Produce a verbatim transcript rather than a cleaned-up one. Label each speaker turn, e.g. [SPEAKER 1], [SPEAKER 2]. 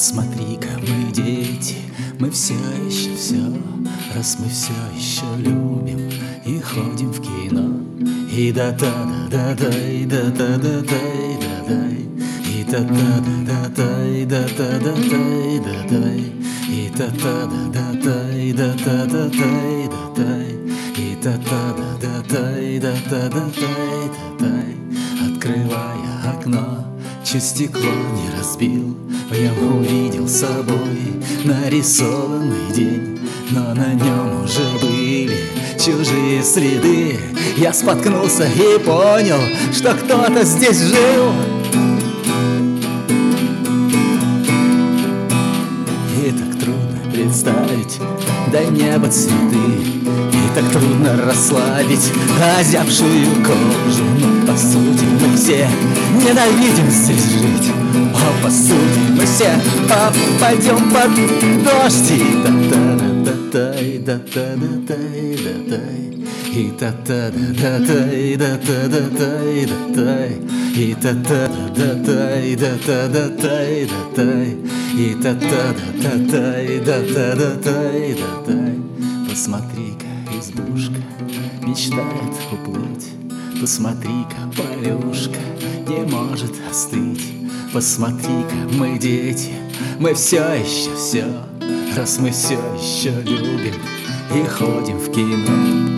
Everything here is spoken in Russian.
[SPEAKER 1] Посмотри-ка, мы дети, мы все еще все, раз мы все еще любим и ходим в кино. И да-да-да-да-дай, да-да-да-дай, да-дай, и да-да-да-да-дай, да-да-да-дай, да-дай, и да-да-да-да-дай, да-да-да-дай, да-дай, и да-да-да-да-дай, да-да-да-дай, да-дай. Открывая окно, чуть стекло не разбил, в нем увидел собой нарисованный день, но на нем уже были чужие следы. Я споткнулся и понял, что кто-то здесь жил. И так трудно представить, дай небо цветы, и так трудно расслабить озябшую кожу. Но по сути мы все ненавидим здесь жить, а по сути мы все попадем под дождь. И да-да-да-дай, да-да-да-дай, да-дай, и да-да-да-дай, да-да-да-дай, да-дай, и да-да-да-дай, да-да-да-дай, да-дай, и да-да-да-дай, да-да-да-дай, да-дай. Посмотри-ка, избушка мечтает уплыть, посмотри-ка, Полюшка не может остыть. Посмотри-ка, мы дети, мы все еще все, раз мы все еще любим и ходим в кино.